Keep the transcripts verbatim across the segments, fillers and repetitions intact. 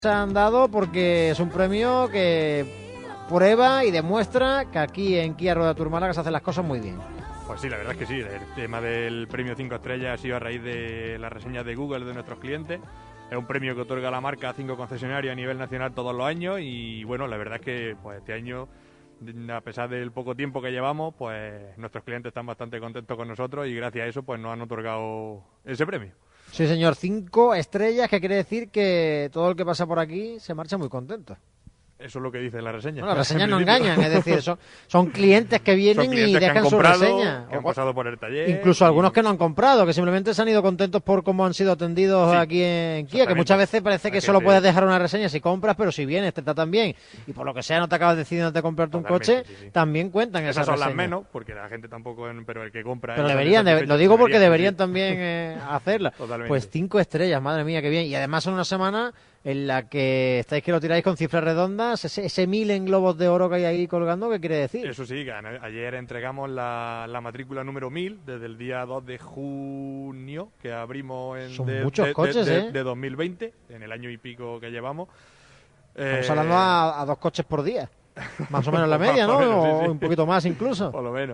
Se han dado porque es un premio que prueba y demuestra que aquí en Kia Roda Tour Málaga se hacen las cosas muy bien. Pues sí, la verdad es que sí. El tema del premio cinco estrellas ha sido a raíz de las reseñas de Google de nuestros clientes. Es un premio que otorga la marca a cinco concesionarios a nivel nacional todos los años y bueno, la verdad es que pues este año, a pesar del poco tiempo que llevamos, pues nuestros clientes están bastante contentos con nosotros y gracias a eso pues nos han otorgado ese premio. Sí, señor, cinco estrellas, que quiere decir que todo el que pasa por aquí se marcha muy contento. Eso es lo que dice la reseña. No, las reseñas no engañan, es decir, son, son clientes que vienen clientes y dejan su reseña. Que han pasado por el taller. Incluso y... algunos que no han comprado, que simplemente se han ido contentos por cómo han sido atendidos sí, aquí en Kia, que muchas veces parece que solo puedes dejar una reseña si compras, pero si vienes te tratan bien y por lo que sea no te acabas decidiendo de comprarte un coche, sí, sí. también cuentan esas, esas son reseñas. Las menos, porque la gente tampoco, pero el que compra... Pero deberían, de, lo digo porque deberían sí. también eh, hacerla. Totalmente. Pues cinco estrellas, madre mía, qué bien. Y además en una semana en la que estáis que lo tiráis con cifras redondas, ese, ese mil en globos de oro que hay ahí colgando, ¿qué quiere decir? Eso sí, que ayer entregamos la, la matrícula número mil desde el día dos de junio, que abrimos en Son de, muchos de, coches, de, ¿eh? de, de dos mil veinte, en el año y pico que llevamos. Estamos eh, hablando a, a dos coches por día, más o menos la media, ¿no? menos, sí, o sí. un poquito más incluso. Por lo menos.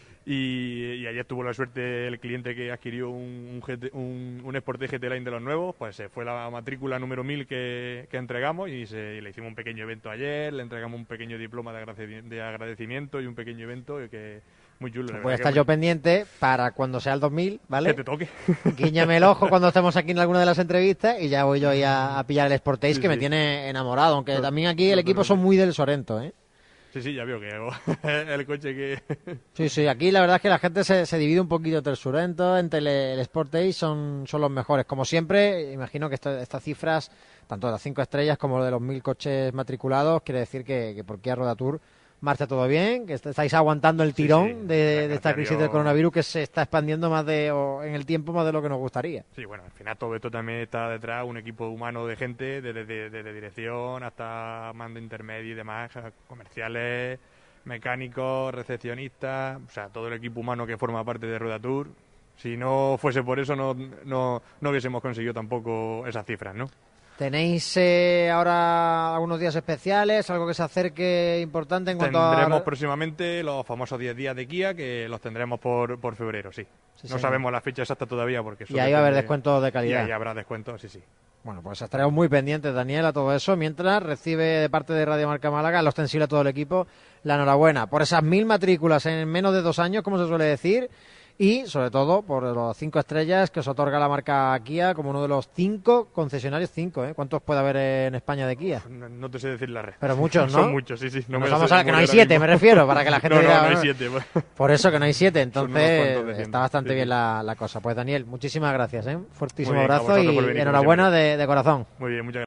Y, y ayer tuvo la suerte el cliente que adquirió un, un, un, un Sportage G T Line de los nuevos, pues se fue la matrícula número mil que, que entregamos y, se, y le hicimos un pequeño evento ayer, le entregamos un pequeño diploma de, agradeci de agradecimiento y un pequeño evento que muy chulo. Voy a estar yo pendiente para cuando sea el dos mil, ¿vale? Que te toque. Guíñame el ojo cuando estemos aquí en alguna de las entrevistas y ya voy yo ahí a, a pillar el Sportage sí, que sí. me tiene enamorado, aunque también aquí el equipo son muy del Sorento, ¿eh? Sí, sí, ya veo que el coche que... Sí, sí, aquí la verdad es que la gente se, se divide un poquito entre el Sorento, entre el, el Sportage, son, son los mejores. Como siempre, imagino que esta, estas cifras, tanto de las cinco estrellas como de los mil coches matriculados, quiere decir que, que por Kia Roda Tour marcha todo bien, que estáis aguantando el tirón sí, sí. de, de esta crisis del coronavirus que se está expandiendo más de o en el tiempo más de lo que nos gustaría. Sí, bueno, al final todo esto también está detrás un equipo humano de gente, desde de, de, de dirección hasta mando intermedio y demás, comerciales, mecánicos, recepcionistas, o sea, todo el equipo humano que forma parte de Roda Tour. Si no fuese por eso, no, no, no hubiésemos conseguido tampoco esas cifras, ¿no? ¿Tenéis eh, ahora algunos días especiales, algo que se acerque importante en cuanto a...? Tendremos a... próximamente los famosos diez días de Kia, que los tendremos por, por febrero, sí. sí no señor. sabemos la fecha exacta todavía porque... Y ahí va a haber descuentos de calidad. Y ahí habrá descuentos, sí, sí. Bueno, pues estaremos muy pendientes, Daniel, a todo eso, mientras recibe de parte de Radio Marca Málaga, lo ostensible a todo el equipo, la enhorabuena por esas mil matrículas en menos de dos años, como se suele decir, y sobre todo por los cinco estrellas que os otorga la marca Kia como uno de los cinco concesionarios, cinco, ¿eh? ¿Cuántos puede haber en España de Kia? No, no te sé decir la red. Pero muchos, ¿no? Son muchos, sí, sí. No me vamos a ver que no hay siete, me refiero, para que la gente no, diga... No, no hay siete. Por eso que no hay siete, entonces está bastante sí, bien sí. La, la cosa. Pues Daniel, muchísimas gracias, ¿eh? Fuertísimo bien, abrazo y enhorabuena de, de corazón. Muy bien, muchas gracias.